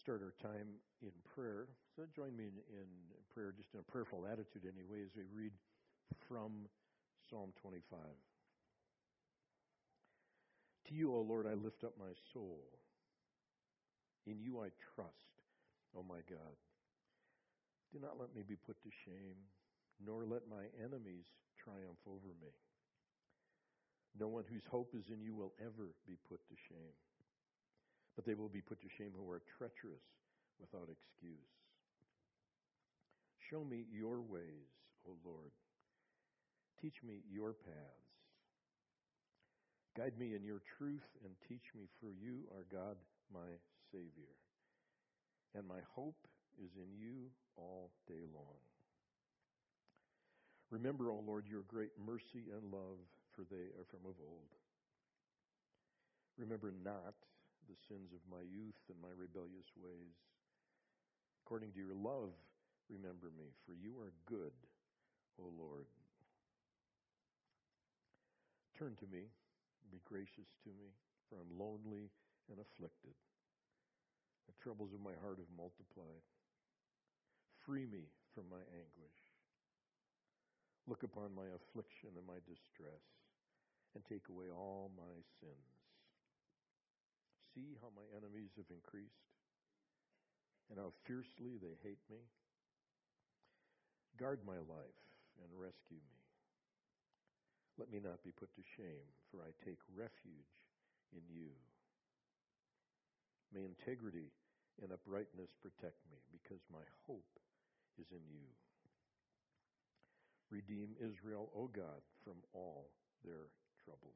start our time in prayer. So join me in prayer, just in a prayerful attitude anyway, as we read from Psalm 25. To you, O Lord, I lift up my soul. In you I trust, O my God. Do not let me be put to shame, nor let my enemies triumph over me. No one whose hope is in you will ever be put to shame, but they will be put to shame who are treacherous without excuse. Show me your ways, O Lord. Teach me your paths. Guide me in your truth and teach me, for you are God, my Savior. And my hope is in you all day long. Remember, O Lord, your great mercy and love, for they are from of old. Remember not the sins of my youth and my rebellious ways. According to your love, remember me, for you are good, O Lord. Turn to me, be gracious to me, for I'm lonely and afflicted. The troubles of my heart have multiplied. Free me from my anguish. Look upon my affliction and my distress, and take away all my sins. See how my enemies have increased, and how fiercely they hate me. Guard my life and rescue me. Let me not be put to shame, for I take refuge in you. May integrity and uprightness protect me, because my hope is in you. Redeem Israel, O God, from all their troubles.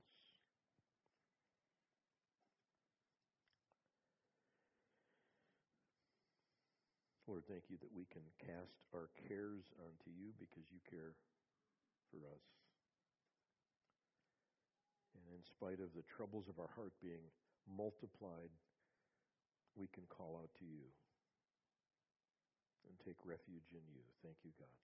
Lord, thank you that we can cast our cares onto you because you care for us. And in spite of the troubles of our heart being multiplied, we can call out to you and take refuge in you. Thank you, God.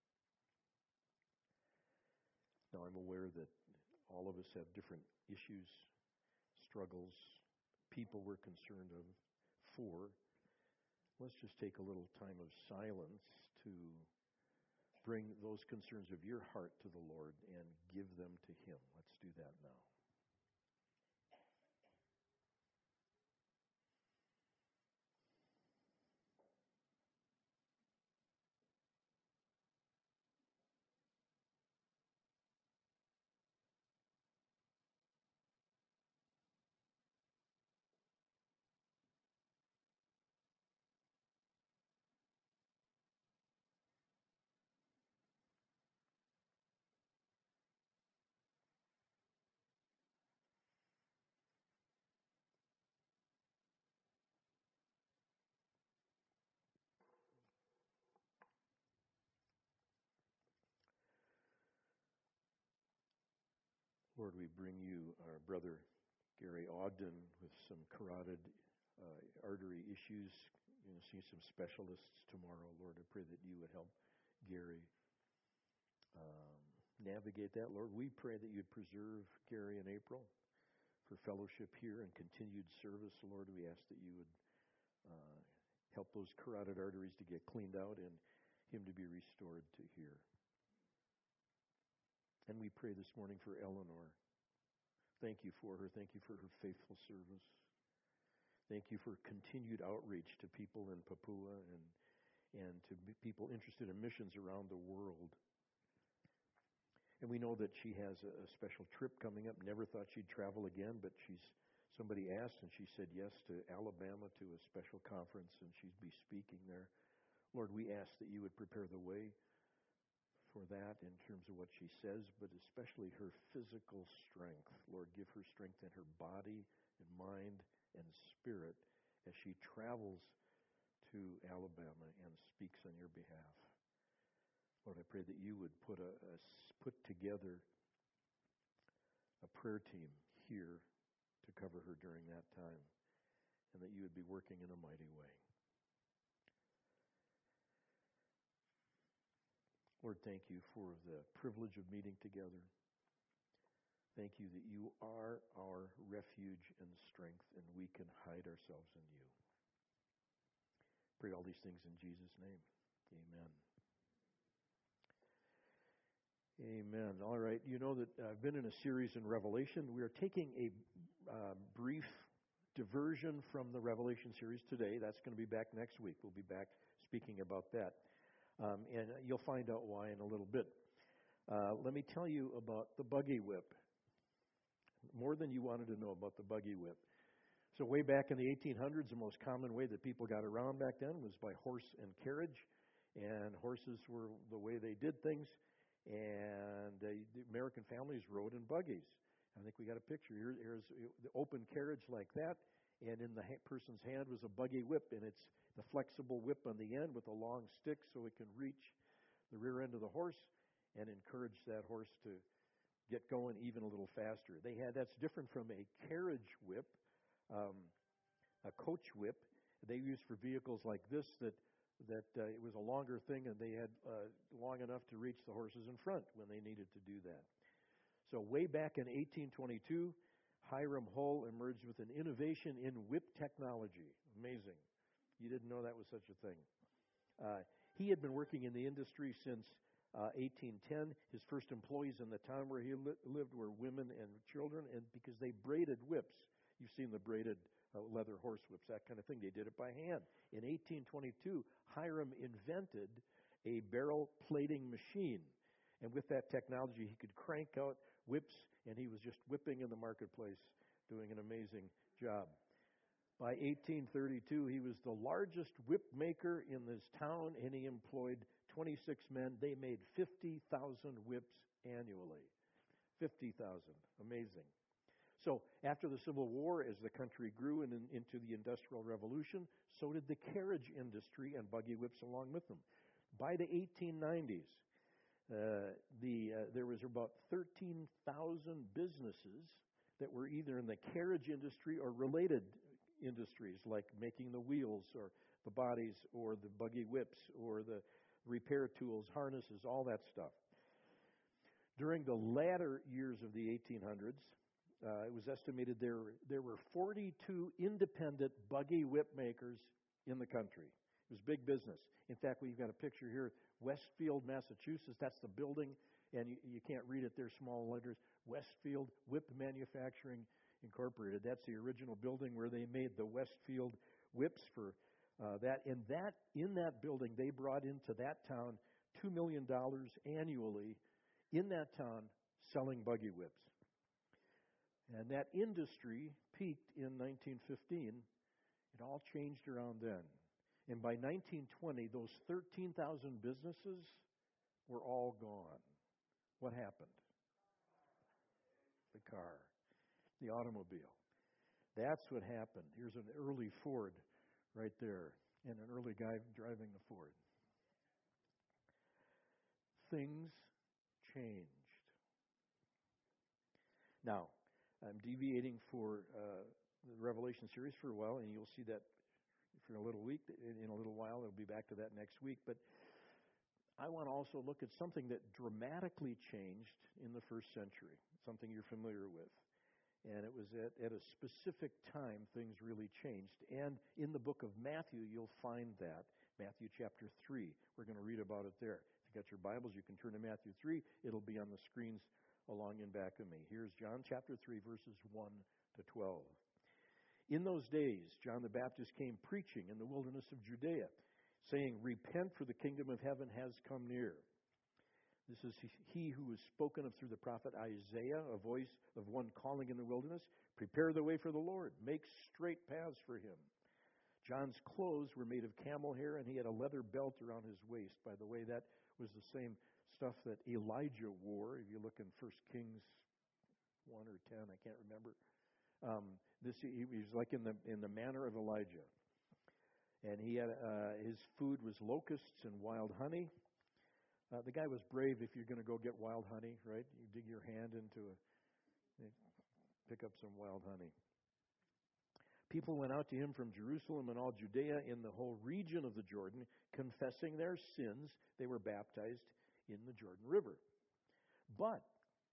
Now, I'm aware that all of us have different issues, struggles, people we're concerned for. Let's just take a little time of silence to bring those concerns of your heart to the Lord and give them to Him. Let's do that now. Lord, we bring you our brother Gary Ogden with some carotid artery issues. See some specialists tomorrow. Lord, I pray that you would help Gary navigate that. Lord, we pray that you'd preserve Gary and April for fellowship here and continued service. Lord, we ask that you would help those carotid arteries to get cleaned out and him to be restored to here. And we pray this morning for Eleanor. Thank you for her. Thank you for her faithful service. Thank you for continued outreach to people in Papua and to people interested in missions around the world. And we know that she has a special trip coming up. Never thought she'd travel again, but somebody asked and she said yes to Alabama to a special conference, and she'd be speaking there. Lord, we ask that you would prepare the way for that in terms of what she says, but especially her physical strength. Lord, give her strength in her body and mind and spirit as she travels to Alabama and speaks on your behalf. Lord, I pray that you would put together a prayer team here to cover her during that time, and that you would be working in a mighty way. Lord, thank you for the privilege of meeting together. Thank you that you are our refuge and strength, and we can hide ourselves in you. Pray all these things in Jesus' name. Amen. Amen. All right. You know that I've been in a series in Revelation. We are taking a brief diversion from the Revelation series today. That's going to be back next week. We'll be back speaking about that. And you'll find out why in a little bit. Let me tell you about the buggy whip. More than you wanted to know about the buggy whip. So way back in the 1800s, the most common way that people got around back then was by horse and carriage. And horses were the way they did things. And the American families rode in buggies. I think we got a picture here. Here's the open carriage like that. And in the person's hand was a buggy whip. And it's the flexible whip on the end with a long stick so it can reach the rear end of the horse and encourage that horse to get going even a little faster. That's different from a carriage whip, a coach whip. They used for vehicles like this that it was a longer thing, and they had long enough to reach the horses in front when they needed to do that. So way back in 1822, Hiram Hull emerged with an innovation in whip technology. Amazing. You didn't know that was such a thing. He had been working in the industry since 1810. His first employees in the town where he lived were women and children, and because they braided whips. You've seen the braided leather horse whips, that kind of thing. They did it by hand. In 1822, Hiram invented a barrel plating machine. And with that technology, he could crank out whips, and he was just whipping in the marketplace, doing an amazing job. By 1832, he was the largest whip maker in this town, and he employed 26 men. They made 50,000 whips annually. 50,000. Amazing. So after the Civil War, as the country grew and into the Industrial Revolution, so did the carriage industry and buggy whips along with them. By the 1890s, there was about 13,000 businesses that were either in the carriage industry or related industries, like making the wheels or the bodies or the buggy whips or the repair tools, harnesses, all that stuff. During the latter years of the 1800s, it was estimated there were 42 independent buggy whip makers in the country. It was big business. In fact, we've got a picture here, Westfield, Massachusetts. That's the building, and you can't read it. They're small letters. Westfield Whip Manufacturing Incorporated. That's the original building where they made the Westfield whips for that. And in that building, they brought into that town $2 million annually in that town selling buggy whips. And that industry peaked in 1915. It all changed around then. And by 1920, those 13,000 businesses were all gone. What happened? The car, the automobile. That's what happened. Here's an early Ford right there, and an early guy driving the Ford. Things changed. Now, I'm deviating for the Revelation series for a while, and you'll see that for a little week. In a little while, I'll be back to that next week. But I want to also look at something that dramatically changed in the first century, something you're familiar with. And it was at a specific time things really changed. And in the book of Matthew, you'll find that. Matthew chapter 3. We're going to read about it there. If you've got your Bibles, you can turn to Matthew 3. It'll be on the screens along in back of me. Here's John chapter 3, verses 1 to 12. In those days, John the Baptist came preaching in the wilderness of Judea, saying, "Repent, for the kingdom of heaven has come near." This is he who was spoken of through the prophet Isaiah, a voice of one calling in the wilderness, "Prepare the way for the Lord, make straight paths for him." John's clothes were made of camel hair, and he had a leather belt around his waist. By the way, that was the same stuff that Elijah wore. If you look in 1 Kings 1 or 10, I can't remember. He was like in the manner of Elijah. And he had his food was locusts and wild honey. The guy was brave if you're going to go get wild honey, right? You dig your hand into pick up some wild honey. People went out to him from Jerusalem and all Judea in the whole region of the Jordan, confessing their sins. They were baptized in the Jordan River. But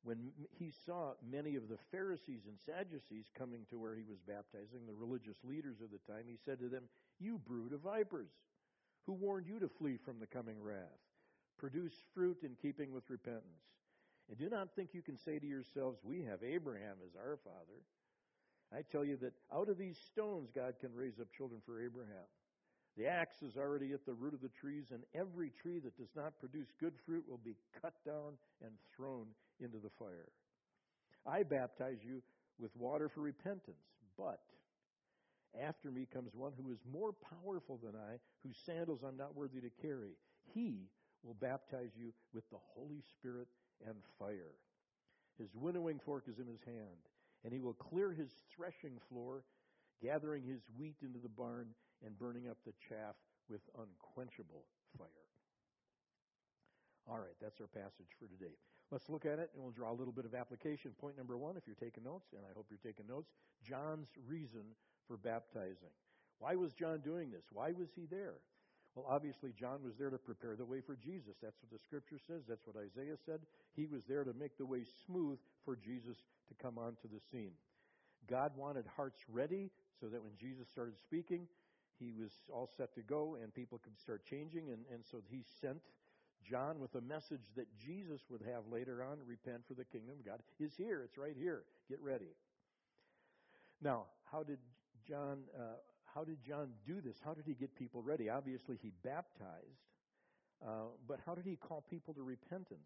When he saw many of the Pharisees and Sadducees coming to where he was baptizing, the religious leaders of the time, he said to them, "You brood of vipers, who warned you to flee from the coming wrath? Produce fruit in keeping with repentance. And do not think you can say to yourselves, 'We have Abraham as our father.' I tell you that out of these stones God can raise up children for Abraham. The axe is already at the root of the trees, and every tree that does not produce good fruit will be cut down and thrown into the fire. I baptize you with water for repentance, but after me comes one who is more powerful than I, whose sandals I'm not worthy to carry. He will baptize you with the Holy Spirit and fire. His winnowing fork is in his hand, and he will clear his threshing floor, gathering his wheat into the barn and burning up the chaff with unquenchable fire." All right, that's our passage for today. Let's look at it, and we'll draw a little bit of application. Point number 1, if you're taking notes, and I hope you're taking notes, John's reason for baptizing. Why was John doing this? Why was he there? Well, obviously, John was there to prepare the way for Jesus. That's what the Scripture says. That's what Isaiah said. He was there to make the way smooth for Jesus to come onto the scene. God wanted hearts ready so that when Jesus started speaking, he was all set to go and people could start changing. And so he sent John with a message that Jesus would have later on: repent, for the kingdom of God is here. It's right here. Get ready. Now, how did John do this? How did he get people ready? Obviously, he baptized. But how did he call people to repentance?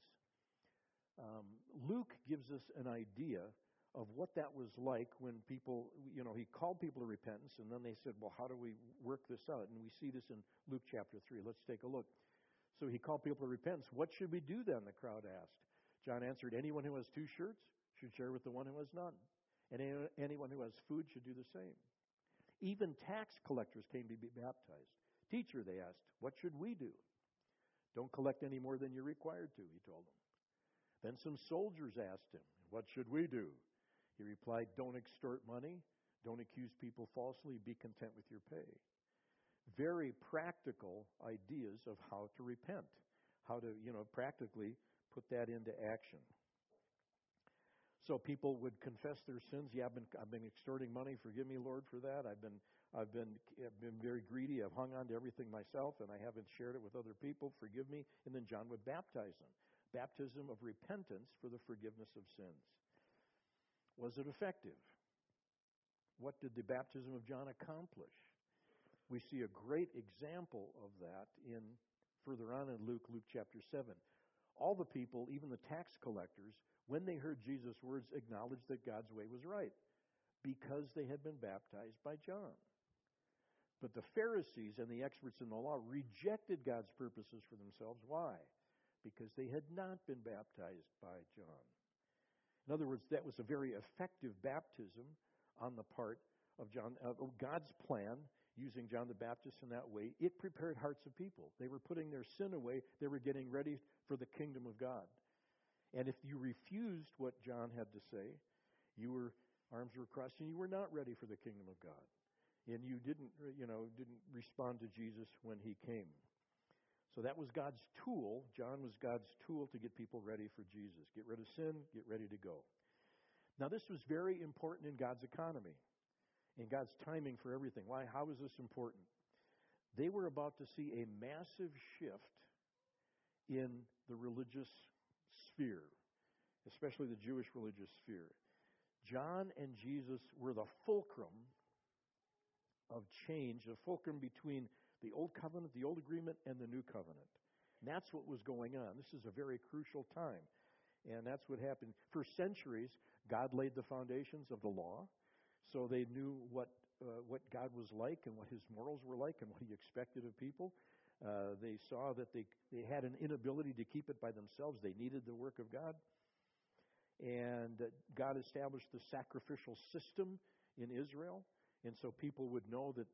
Luke gives us an idea of what that was like when people, he called people to repentance, and then they said, well, how do we work this out? And we see this in Luke chapter 3. Let's take a look. So he called people to repentance. What should we do then, the crowd asked. John answered, anyone who has 2 shirts should share with the one who has none. And anyone who has food should do the same. Even tax collectors came to be baptized. Teacher, they asked, what should we do? Don't collect any more than you're required to, he told them. Then some soldiers asked him, what should we do? He replied, don't extort money, don't accuse people falsely, be content with your pay. Very practical ideas of how to repent, how to, practically put that into action. So people would confess their sins. Yeah, I've been extorting money. Forgive me, Lord, for that. I've been very greedy. I've hung on to everything myself, and I haven't shared it with other people. Forgive me. And then John would baptize them. Baptism of repentance for the forgiveness of sins. Was it effective? What did the baptism of John accomplish? We see a great example of that in further on in Luke chapter 7. All the people, even the tax collectors, when they heard Jesus' words, acknowledged that God's way was right because they had been baptized by John. But the Pharisees and the experts in the law rejected God's purposes for themselves. Why? Because they had not been baptized by John. In other words, that was a very effective baptism on the part of John. God's plan, using John the Baptist in that way, it prepared hearts of people. They were putting their sin away. They were getting ready for the kingdom of God. And if you refused what John had to say, arms were crossed, and you were not ready for the kingdom of God. And you didn't respond to Jesus when he came. So that was God's tool. John was God's tool to get people ready for Jesus. Get rid of sin, get ready to go. Now, this was very important in God's economy, in God's timing for everything. Why? How is this important? They were about to see a massive shift in the religious sphere, especially the Jewish religious sphere. John and Jesus were the fulcrum of change, the fulcrum between the Old Covenant, the Old Agreement, and the New Covenant. And that's what was going on. This is a very crucial time. And that's what happened. For centuries, God laid the foundations of the law, so they knew what God was like and what his morals were like and what he expected of people. They saw that they had an inability to keep it by themselves. They needed the work of God. And God established the sacrificial system in Israel. And so people would know that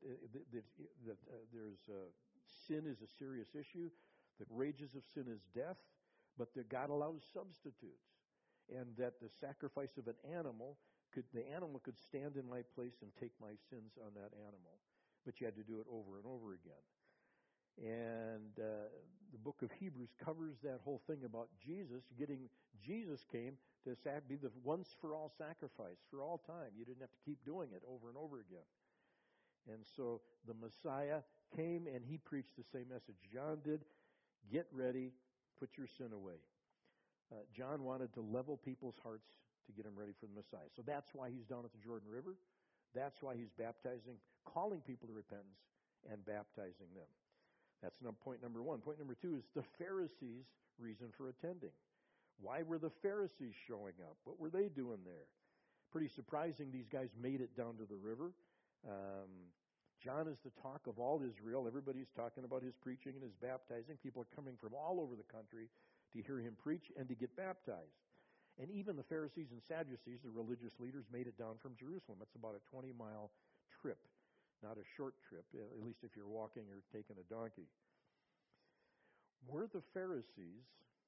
sin is a serious issue. The wages of sin is death, but that God allows substitutes. And that the sacrifice of an animal, the animal could stand in my place and take my sins on that animal. But you had to do it over and over again. And the book of Hebrews covers that whole thing about Jesus getting. Jesus came to be the once for all sacrifice for all time. You didn't have to keep doing it over and over again. And so the Messiah came and he preached the same message John did. Get ready, put your sin away. John wanted to level people's hearts to get them ready for the Messiah. So that's why he's down at the Jordan River. That's why he's baptizing, calling people to repentance and baptizing them. That's point number one. Point number two is the Pharisees' reason for attending. Why were the Pharisees showing up? What were they doing there? Pretty surprising these guys made it down to the river. John is the talk of all Israel. Everybody's talking about his preaching and his baptizing. People are coming from all over the country to hear him preach and to get baptized. And even the Pharisees and Sadducees, the religious leaders, made it down from Jerusalem. It's about a 20-mile trip, not a short trip, at least if you're walking or taking a donkey. Were the Pharisees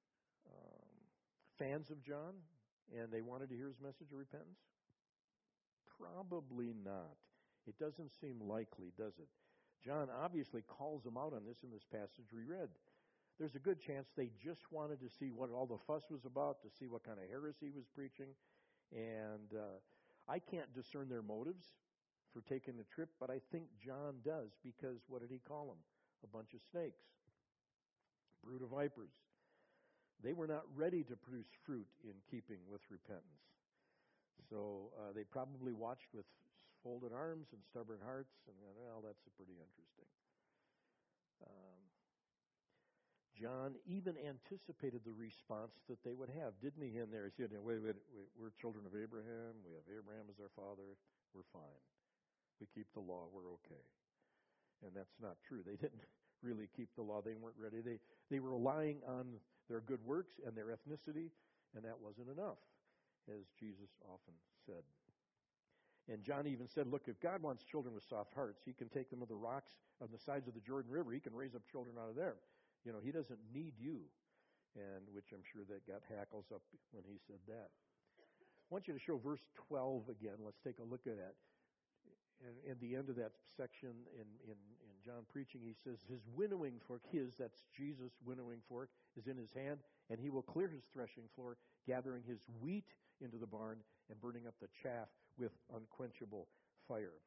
fans of John and they wanted to hear his message of repentance? Probably not. It doesn't seem likely, does it? John obviously calls them out on this in this passage we read. There's a good chance they just wanted to see what all the fuss was about, to see what kind of heresy he was preaching. And I can't discern their motives for taking the trip, but I think John does, because what did he call them? A bunch of snakes, brood of vipers. They were not ready to produce fruit in keeping with repentance. So they probably watched with folded arms and stubborn hearts and went, well, that's pretty interesting. John even anticipated the response that they would have, didn't he, in there? He said, wait, we're children of Abraham. We have Abraham as our father. We're fine. We keep the law. We're okay. And that's not true. They didn't really keep the law. They weren't ready. They were relying on their good works and their ethnicity, and that wasn't enough, as Jesus often said. And John even said, look, if God wants children with soft hearts, he can take them to the rocks on the sides of the Jordan River. He can raise up children out of there. You know, he doesn't need you. And which I'm sure that got hackles up when he said that. I want you to show verse 12 again. Let's take a look at that. And at the end of that section in John preaching, he says, his winnowing fork, that's Jesus' winnowing fork, is in his hand, and he will clear his threshing floor, gathering his wheat into the barn and burning up the chaff with unquenchable fire.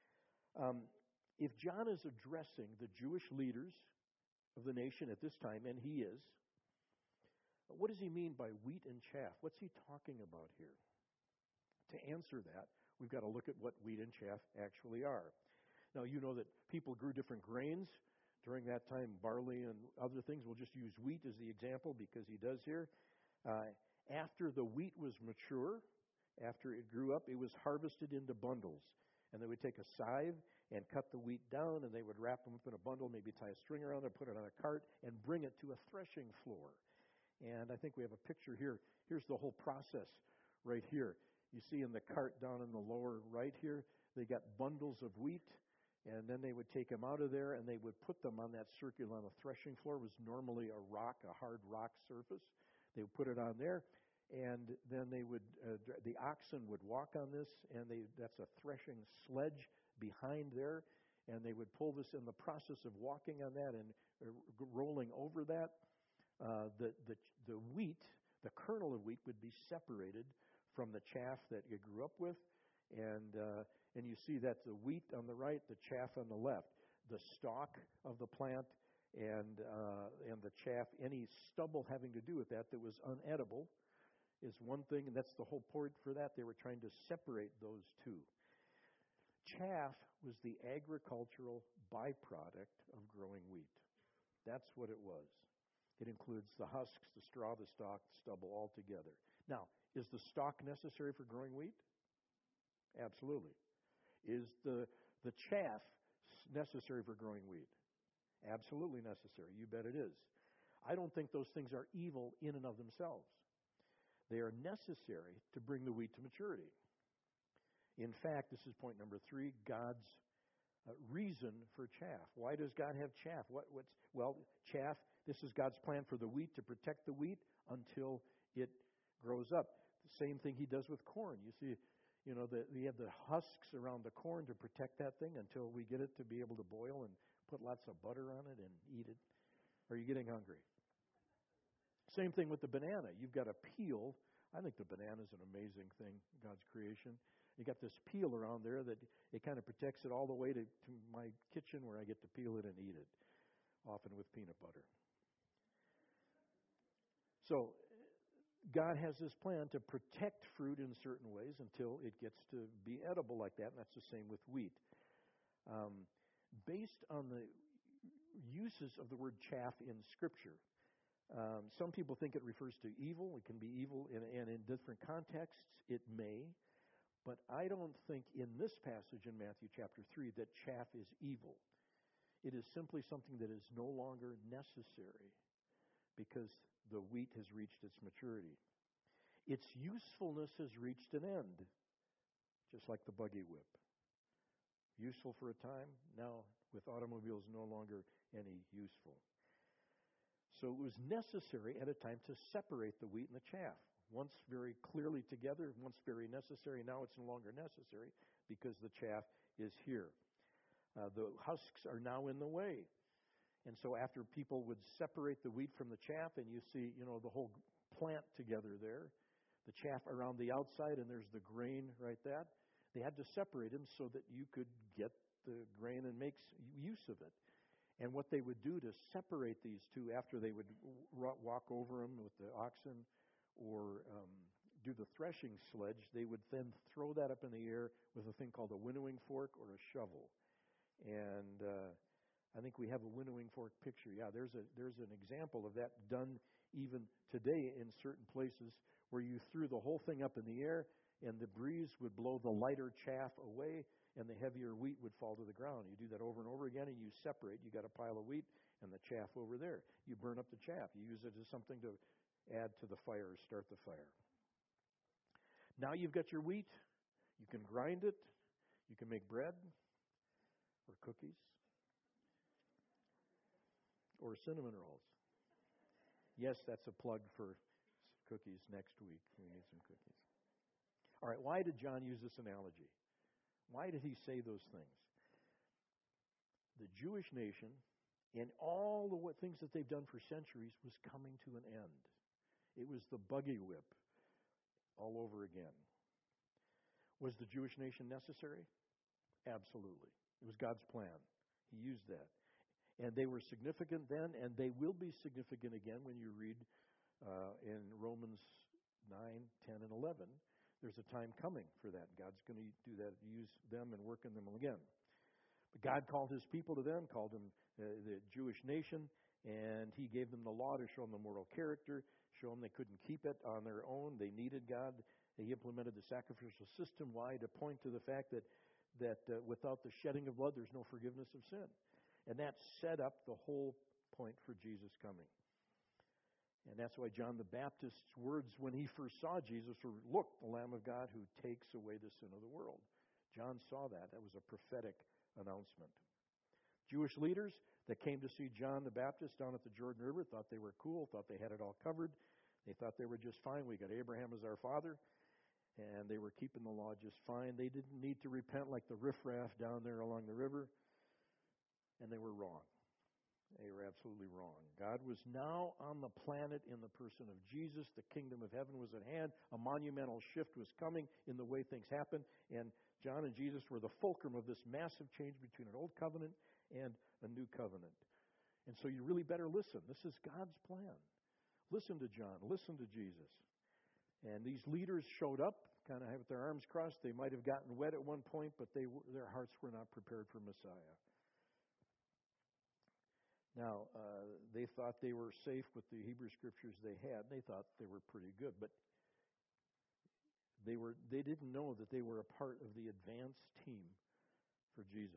If John is addressing the Jewish leaders of the nation at this time, and he is, what does he mean by wheat and chaff? What's he talking about here? To answer that, we've got to look at what wheat and chaff actually are. Now, you know that people grew different grains during that time, barley and other things. We'll just use wheat as the example because he does here. After the wheat was mature, after it grew up, it was harvested into bundles. And they would take a scythe and cut the wheat down, and they would wrap them up in a bundle, maybe tie a string around it, put it on a cart, and bring it to a threshing floor. And I think we have a picture here. Here's the whole process right here. You see in the cart down in the lower right here, they got bundles of wheat, and then they would take them out of there, and they would put them on that circular on the threshing floor. It was normally a rock, a hard rock surface. They would put it on there, and then they would the oxen would walk on this, and that's a threshing sledge behind there, and they would pull this. In the process of walking on that and rolling over that, the wheat, the kernel of wheat, would be separated from the chaff that you grew up with, and you see that the wheat on the right, the chaff on the left, the stalk of the plant, and the chaff, any stubble having to do with that was unedible, is one thing, and that's the whole point for that. They were trying to separate those two. Chaff was the agricultural byproduct of growing wheat. That's what it was. It includes the husks, the straw, the stalk, the stubble all together. Now, is the stalk necessary for growing wheat? Absolutely. Is the chaff necessary for growing wheat? Absolutely necessary. You bet it is. I don't think those things are evil in and of themselves. They are necessary to bring the wheat to maturity. In fact, this is point number 3, God's reason for chaff. Why does God have chaff? Chaff, this is God's plan for the wheat, to protect the wheat until it grows up. The same thing he does with corn. You see, we have the husks around the corn to protect that thing until we get it to be able to boil and put lots of butter on it and eat it. Are you getting hungry? Same thing with the banana. You've got a peel. I think the banana is an amazing thing, God's creation. You got this peel around there that it kind of protects it all the way to my kitchen where I get to peel it and eat it, often with peanut butter. So God has this plan to protect fruit in certain ways until it gets to be edible like that, and that's the same with wheat. Based on the uses of the word chaff in Scripture, some people think it refers to evil. It can be evil, and in different contexts it may. But I don't think in this passage in Matthew chapter 3 that chaff is evil. It is simply something that is no longer necessary because the wheat has reached its maturity. Its usefulness has reached an end, just like the buggy whip. Useful for a time, now with automobiles no longer any useful. So it was necessary at a time to separate the wheat and the chaff. Once very clearly together, once very necessary, now it's no longer necessary because the chaff is here. The husks are now in the way. And so after people would separate the wheat from the chaff, and you see, the whole plant together there, the chaff around the outside, and there's the grain right there, they had to separate them so that you could get the grain and make use of it. And what they would do to separate these two after they would walk over them with the oxen or do the threshing sledge, they would then throw that up in the air with a thing called a winnowing fork or a shovel. And I think we have a winnowing fork picture. Yeah, there's an example of that done even today in certain places where you threw the whole thing up in the air and the breeze would blow the lighter chaff away and the heavier wheat would fall to the ground. You do that over and over again and you separate. You got a pile of wheat and the chaff over there. You burn up the chaff. You use it as something to add to the fire or start the fire. Now you've got your wheat. You can grind it. You can make bread or cookies or cinnamon rolls. Yes, that's a plug for cookies next week. We need some cookies. All right, why did John use this analogy? Why did he say those things? The Jewish nation and all the things that they've done for centuries was coming to an end. It was the buggy whip all over again. Was the Jewish nation necessary? Absolutely. It was God's plan. He used that. And they were significant then, and they will be significant again when you read in Romans 9, 10, and 11. There's a time coming for that. God's going to do that, use them and work in them again. But God called his people to them, called them the Jewish nation, and he gave them the law to show them the moral character, show them they couldn't keep it on their own. They needed God. He implemented the sacrificial system. Why? To point to the fact that without the shedding of blood, there's no forgiveness of sin. And that set up the whole point for Jesus coming. And that's why John the Baptist's words when he first saw Jesus were, "Look, the Lamb of God who takes away the sin of the world." John saw that. That was a prophetic announcement. Jewish leaders that came to see John the Baptist down at the Jordan River thought they were cool, thought they had it all covered. They thought they were just fine. We got Abraham as our father, and they were keeping the law just fine. They didn't need to repent like the riffraff down there along the river, and they were wrong. They were absolutely wrong. God was now on the planet in the person of Jesus. The kingdom of heaven was at hand. A monumental shift was coming in the way things happen. And John and Jesus were the fulcrum of this massive change between an old covenant and a new covenant. And so you really better listen. This is God's plan. Listen to John. Listen to Jesus. And these leaders showed up, kind of with their arms crossed. They might have gotten wet at one point, but their hearts were not prepared for Messiah. Now, they thought they were safe with the Hebrew scriptures they had. They thought they were pretty good, but they didn't know that they were a part of the advanced team for Jesus.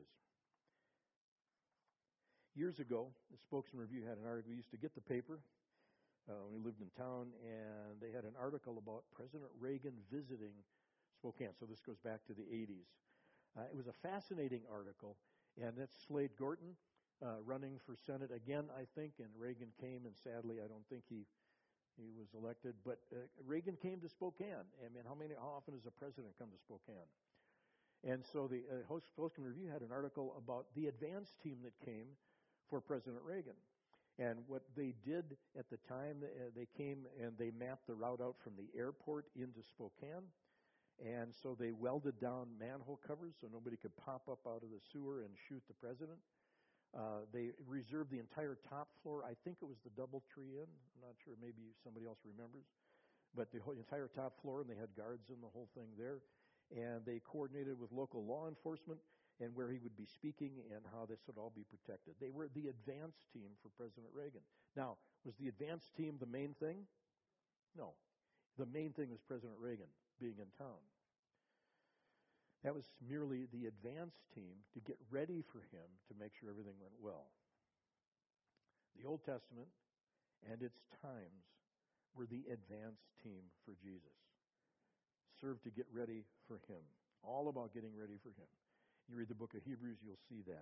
Years ago, the Spokesman Review had an article. We used to get the paper when we lived in town, and they had an article about President Reagan visiting Spokane. So this goes back to the 80s. It was a fascinating article, and that's Slade Gorton. Running for Senate again, I think, and Reagan came, and sadly, I don't think he was elected. But Reagan came to Spokane. I mean, how often does a president come to Spokane? And so the Postman Review had an article about the advance team that came for President Reagan. And what they did at the time, they came and they mapped the route out from the airport into Spokane. And so they welded down manhole covers so nobody could pop up out of the sewer and shoot the president. They reserved the entire top floor. I think it was the DoubleTree Inn. I'm not sure. Maybe somebody else remembers. But the entire top floor, and they had guards in the whole thing there. And they coordinated with local law enforcement and where he would be speaking and how this would all be protected. They were the advance team for President Reagan. Now, was the advance team the main thing? No. The main thing was President Reagan being in town. That was merely the advance team to get ready for him to make sure everything went well. The Old Testament and its times were the advance team for Jesus. Served to get ready for him. All about getting ready for him. You read the book of Hebrews, you'll see that.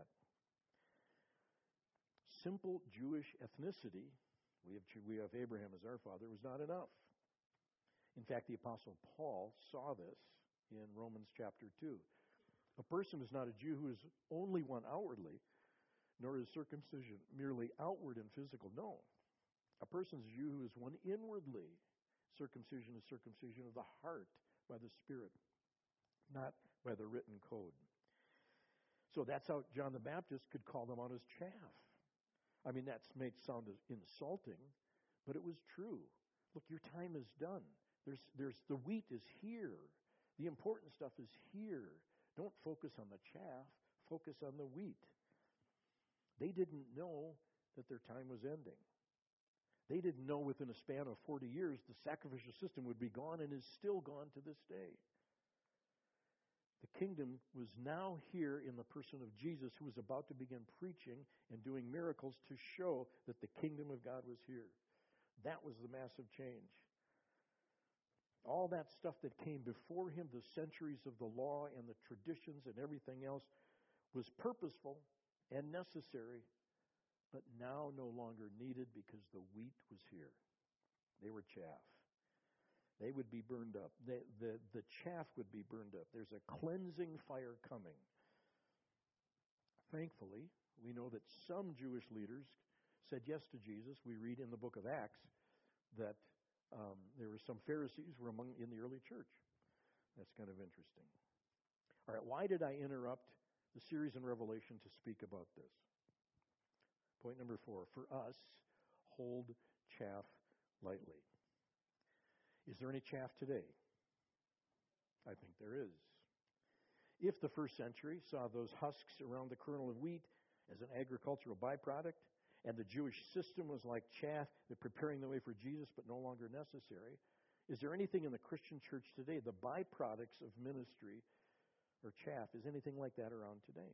Simple Jewish ethnicity, we have Abraham as our father, was not enough. In fact, the Apostle Paul saw this in Romans chapter 2. A person is not a Jew who is only one outwardly, nor is circumcision merely outward and physical. No. A person's Jew who is one inwardly. Circumcision is circumcision of the heart by the Spirit, not by the written code. So that's how John the Baptist could call them out as chaff. I mean, that may sound insulting, but it was true. Look, your time is done. There's the wheat is here. The important stuff is here. Don't focus on the chaff. Focus on the wheat. They didn't know that their time was ending. They didn't know within a span of 40 years the sacrificial system would be gone and is still gone to this day. The kingdom was now here in the person of Jesus, who was about to begin preaching and doing miracles to show that the kingdom of God was here. That was the massive change. All that stuff that came before him, the centuries of the law and the traditions and everything else, was purposeful and necessary, but now no longer needed because the wheat was here. They were chaff. They would be burned up. The chaff would be burned up. There's a cleansing fire coming. Thankfully, we know that some Jewish leaders said yes to Jesus. We read in the book of Acts that there were some Pharisees were in the early church. That's kind of interesting. All right, why did I interrupt the series in Revelation to speak about this? Point number 4, for us, hold chaff lightly. Is there any chaff today? I think there is. If the first century saw those husks around the kernel of wheat as an agricultural byproduct, and the Jewish system was like chaff, that preparing the way for Jesus but no longer necessary, is there anything in the Christian church today, the byproducts of ministry or chaff, is anything like that around today?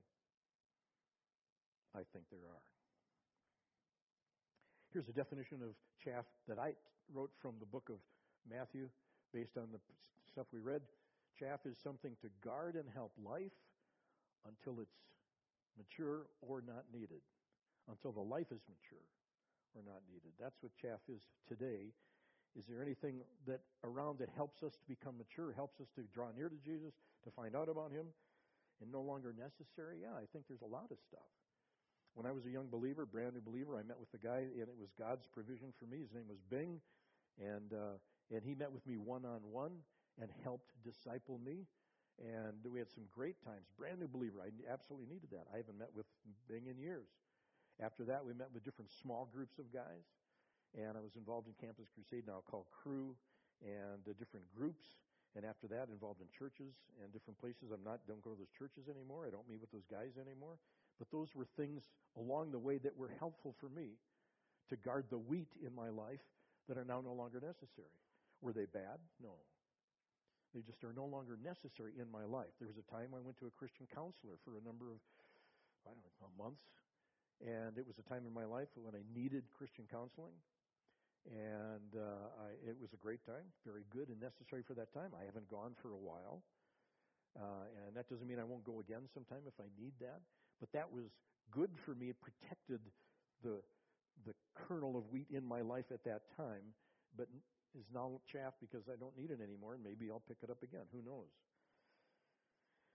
I think there are. Here's a definition of chaff that I wrote from the book of Matthew based on the stuff we read. Chaff is something to guard and help life until it's mature or not needed. Until the life is mature or not needed. That's what chaff is today. Is there anything that around that helps us to become mature, helps us to draw near to Jesus, to find out about him, and no longer necessary? Yeah, I think there's a lot of stuff. When I was a young believer, brand new believer, I met with the guy, and it was God's provision for me. His name was Bing, and he met with me one-on-one and helped disciple me. And we had some great times. Brand new believer. I absolutely needed that. I haven't met with Bing in years. After that, we met with different small groups of guys. And I was involved in Campus Crusade, now called Cru, and different groups. And after that, involved in churches and different places. Don't go to those churches anymore. I don't meet with those guys anymore. But those were things along the way that were helpful for me to guard the wheat in my life that are now no longer necessary. Were they bad? No. They just are no longer necessary in my life. There was a time I went to a Christian counselor for a number of, months. And it was a time in my life when I needed Christian counseling. And it was a great time, very good and necessary for that time. I haven't gone for a while. And that doesn't mean I won't go again sometime if I need that. But that was good for me. It protected the kernel of wheat in my life at that time, but is now chaff because I don't need it anymore, and maybe I'll pick it up again. Who knows?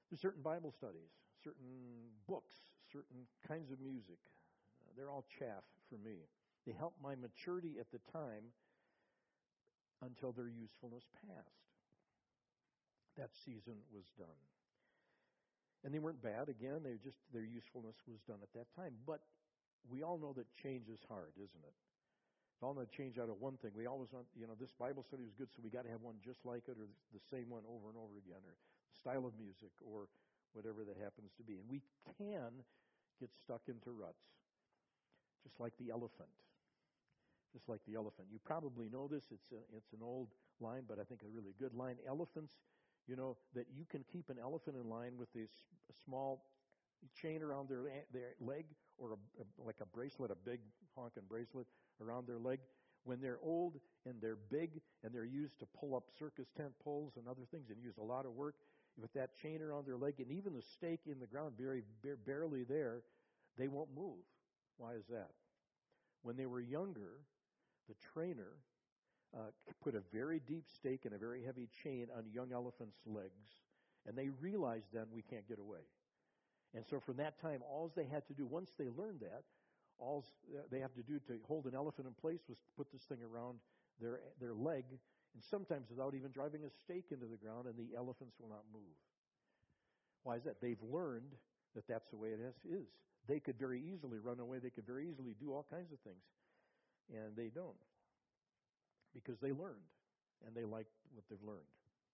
There's certain Bible studies, certain books, certain kinds of music. They're all chaff for me. They help my maturity at the time until their usefulness passed. That season was done. And they weren't bad. Again, their usefulness was done at that time. But we all know that change is hard, isn't it? We all know change out of one thing. We always want, this Bible study was good, so we got to have one just like it, or the same one over and over again, or style of music, or whatever that happens to be. And we can get stuck into ruts, just like the elephant. Just like the elephant. You probably know this. It's an old line, but I think a really good line. Elephants, that you can keep an elephant in line with a small chain around their leg, or like a bracelet, a big honking bracelet around their leg. When they're old and they're big and they're used to pull up circus tent poles and other things and use a lot of work, with that chain around their leg and even the stake in the ground barely there, they won't move. Why is that? When they were younger, the trainer put a very deep stake and a very heavy chain on young elephants' legs, and they realized then we can't get away. And so from that time, all they had to do, once they learned that, all they have to do to hold an elephant in place was put this thing around their leg, and sometimes without even driving a stake into the ground, and the elephants will not move. Why is that? They've learned that that's the way it is. They could very easily run away. They could very easily do all kinds of things, and they don't, because they learned, and they like what they've learned.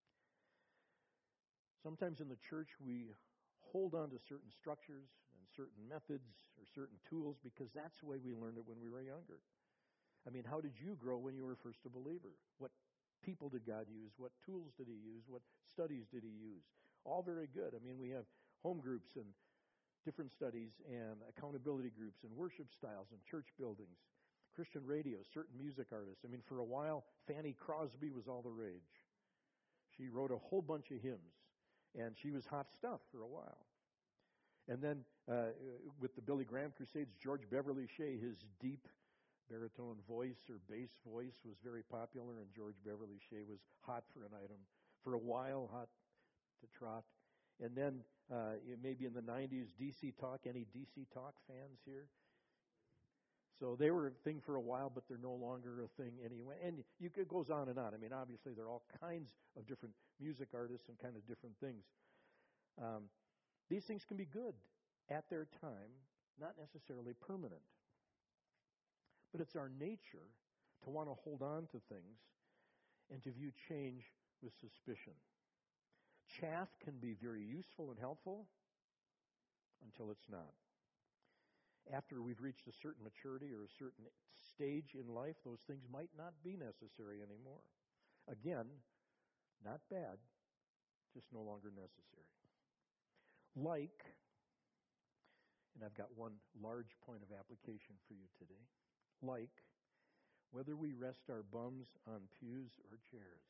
Sometimes in the church, we hold on to certain structures and certain methods or certain tools because that's the way we learned it when we were younger. I mean, how did you grow when you were first a believer? What people did God use? What tools did He use? What studies did He use? All very good. I mean, we have home groups and different studies and accountability groups and worship styles and church buildings, Christian radio, certain music artists. I mean, for a while, Fanny Crosby was all the rage. She wrote a whole bunch of hymns, and she was hot stuff for a while. And then with the Billy Graham Crusades, George Beverly Shea, his deep baritone voice or bass voice was very popular, and George Beverly Shea was hot for an item. For a while, hot to trot. And then maybe in the 90s, DC Talk. Any DC Talk fans here? So they were a thing for a while, but they're no longer a thing anyway. And it goes on and on. I mean, obviously, there are all kinds of different music artists and kind of different things. These things can be good at their time, not necessarily permanent. But it's our nature to want to hold on to things and to view change with suspicion. Chaff can be very useful and helpful until it's not. After we've reached a certain maturity or a certain stage in life, those things might not be necessary anymore. Again, not bad, just no longer necessary. Like, and I've got one large point of application for you today, like whether we rest our bums on pews or chairs.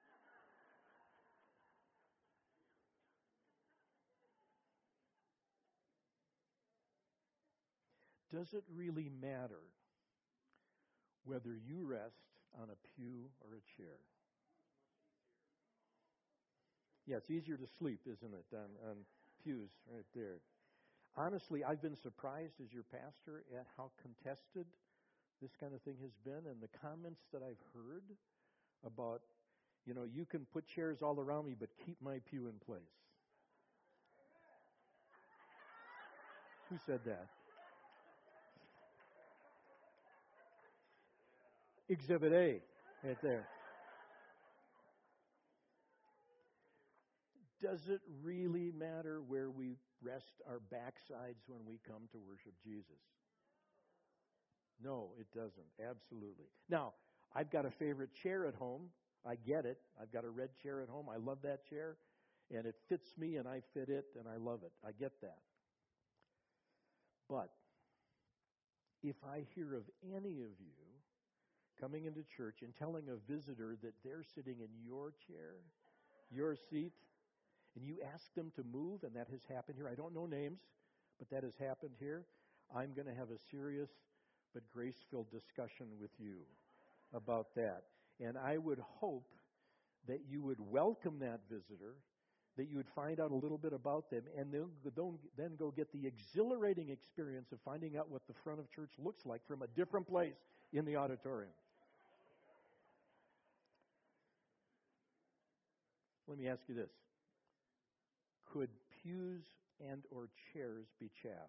Does it really matter whether you rest on a pew or a chair? Yeah, it's easier to sleep, isn't it, on pews right there. Honestly, I've been surprised as your pastor at how contested this kind of thing has been, and the comments that I've heard about, you can put chairs all around me, but keep my pew in place. Who said that? Exhibit A, right there. Does it really matter where we rest our backsides when we come to worship Jesus? No, it doesn't. Absolutely. Now, I've got a favorite chair at home. I get it. I've got a red chair at home. I love that chair. And it fits me, and I fit it, and I love it. I get that. But if I hear of any of you coming into church and telling a visitor that they're sitting in your chair, your seat, and you ask them to move, and that has happened here. I don't know names, but that has happened here. I'm going to have a serious but grace-filled discussion with you about that. And I would hope that you would welcome that visitor that you would find out a little bit about them, and then go get the exhilarating experience of finding out what the front of church looks like from a different place in the auditorium. Let me ask you this. Could pews and or chairs be chaff?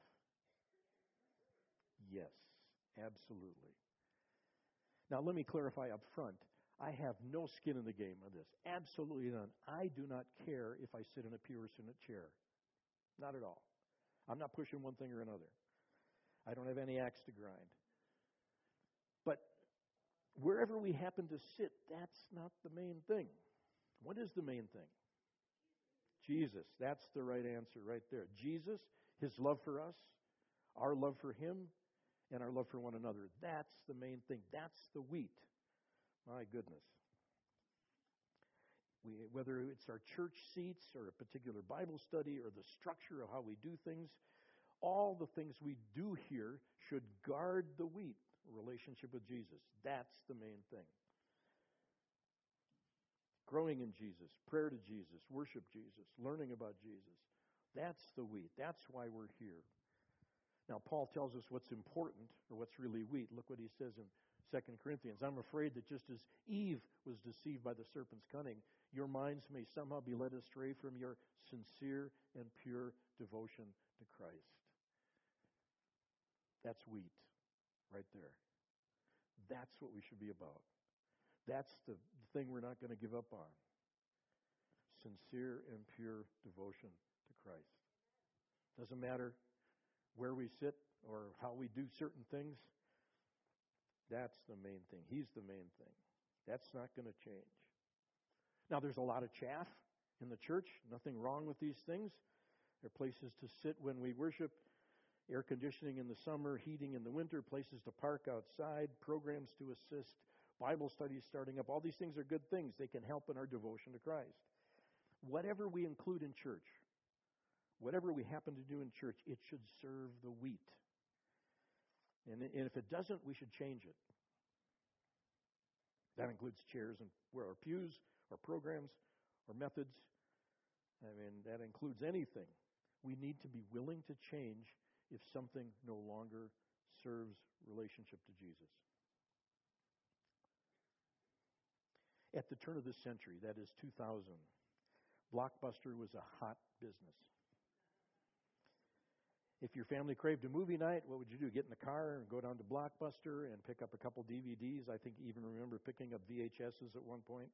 Yes, absolutely. Now, let me clarify up front. I have no skin in the game on this. Absolutely none. I do not care if I sit in a pew or sit in a chair. Not at all. I'm not pushing one thing or another. I don't have any axe to grind. But wherever we happen to sit, that's not the main thing. What is the main thing? Jesus. That's the right answer right there. Jesus, His love for us, our love for Him, and our love for one another. That's the main thing. That's the wheat. My goodness. Whether it's our church seats or a particular Bible study or the structure of how we do things, all the things we do here should guard the wheat, relationship with Jesus. That's the main thing. Growing in Jesus, prayer to Jesus, worship Jesus, learning about Jesus. That's the wheat. That's why we're here. Now, Paul tells us what's important or what's really wheat. Look what he says in 2 Corinthians. I'm afraid that just as Eve was deceived by the serpent's cunning, your minds may somehow be led astray from your sincere and pure devotion to Christ. That's wheat right there. That's what we should be about. That's the thing we're not going to give up on. Sincere and pure devotion to Christ. Doesn't matter where we sit or how we do certain things. That's the main thing. He's the main thing. That's not going to change. Now, there's a lot of chaff in the church. Nothing wrong with these things. There are places to sit when we worship. Air conditioning in the summer, heating in the winter, places to park outside, programs to assist, Bible studies starting up. All these things are good things. They can help in our devotion to Christ. Whatever we include in church, whatever we happen to do in church, it should serve the wheat. And if it doesn't, we should change it. That includes chairs and where our pews, or programs, or methods. I mean, that includes anything. We need to be willing to change if something no longer serves relationship to Jesus. At the turn of this century, that is 2000, Blockbuster was a hot business. If your family craved a movie night, what would you do? Get in the car and go down to Blockbuster and pick up a couple DVDs? I think even remember picking up VHSs at one point.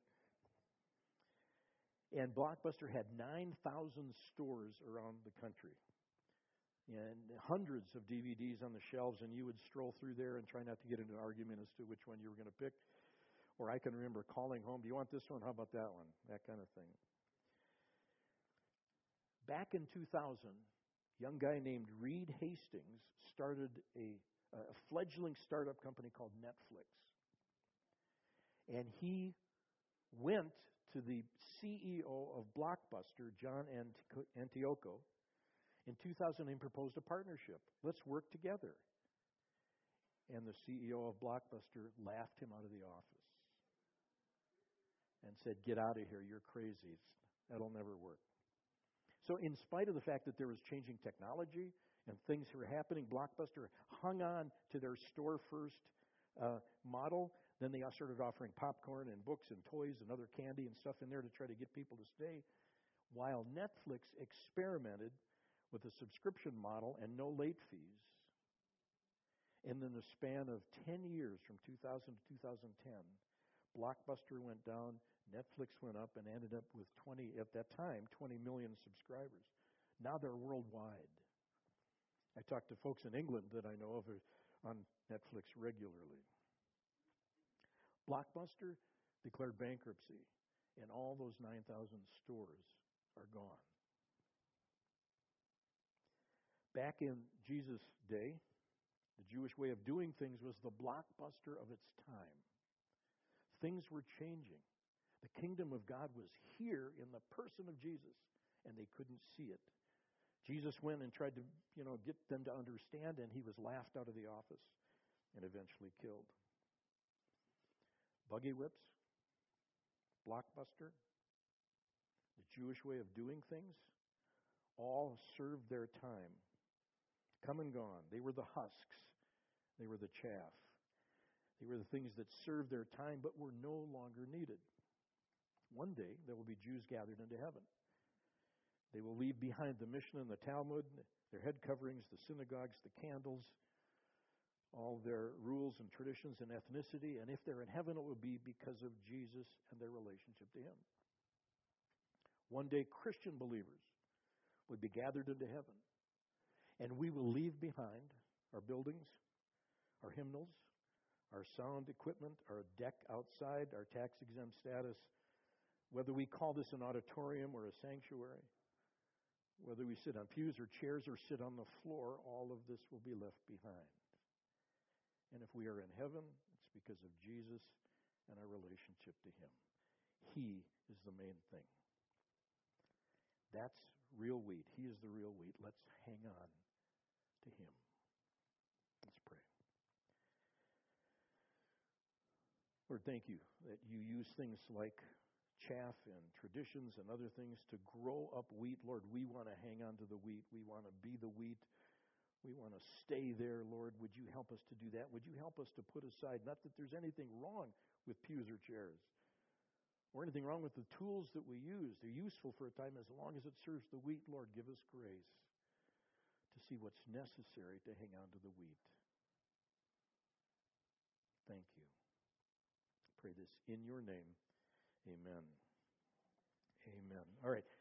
And Blockbuster had 9,000 stores around the country and hundreds of DVDs on the shelves, and you would stroll through there and try not to get into an argument as to which one you were going to pick. Or I can remember calling home, do you want this one? How about that one? That kind of thing. Back in 2000, a young guy named Reed Hastings started a fledgling startup company called Netflix. And he went to the CEO of Blockbuster, John Antioco, in 2000 and proposed a partnership. Let's work together. And the CEO of Blockbuster laughed him out of the office and said, get out of here, you're crazy. That'll never work. So in spite of the fact that there was changing technology and things were happening, Blockbuster hung on to their store-first model. Then they started offering popcorn and books and toys and other candy and stuff in there to try to get people to stay, while Netflix experimented with a subscription model and no late fees. And in the span of 10 years, from 2000 to 2010, Blockbuster went down, Netflix went up, and ended up with 20 million subscribers. Now they're worldwide. I talk to folks in England that I know of on Netflix regularly. Blockbuster declared bankruptcy, and all those 9,000 stores are gone. Back in Jesus' day, the Jewish way of doing things was the Blockbuster of its time. Things were changing. The kingdom of God was here in the person of Jesus, and they couldn't see it. Jesus went and tried to, get them to understand, and he was laughed out of the office and eventually killed. Buggy whips, Blockbuster, the Jewish way of doing things, all served their time. Come and gone. They were the husks. They were the chaff. They were the things that served their time but were no longer needed. One day, there will be Jews gathered into heaven. They will leave behind the Mishnah and the Talmud, their head coverings, the synagogues, the candles, all their rules and traditions and ethnicity. And if they're in heaven, it will be because of Jesus and their relationship to Him. One day, Christian believers would be gathered into heaven. And we will leave behind our buildings, our hymnals, our sound equipment, our deck outside, our tax-exempt status. Whether we call this an auditorium or a sanctuary, whether we sit on pews or chairs or sit on the floor, all of this will be left behind. And if we are in heaven, it's because of Jesus and our relationship to Him. He is the main thing. That's real wheat. He is the real wheat. Let's hang on to Him. Let's pray. Lord, thank you that you use things like chaff and traditions and other things to grow up wheat. Lord, we want to hang on to the wheat. We want to be the wheat. We want to stay there, Lord. Would you help us to do that? Would you help us to put aside, not that there's anything wrong with pews or chairs or anything wrong with the tools that we use. They're useful for a time as long as it serves the wheat. Lord, give us grace to see what's necessary to hang on to the wheat. Thank you. Pray this in your name. Amen. Amen. All right.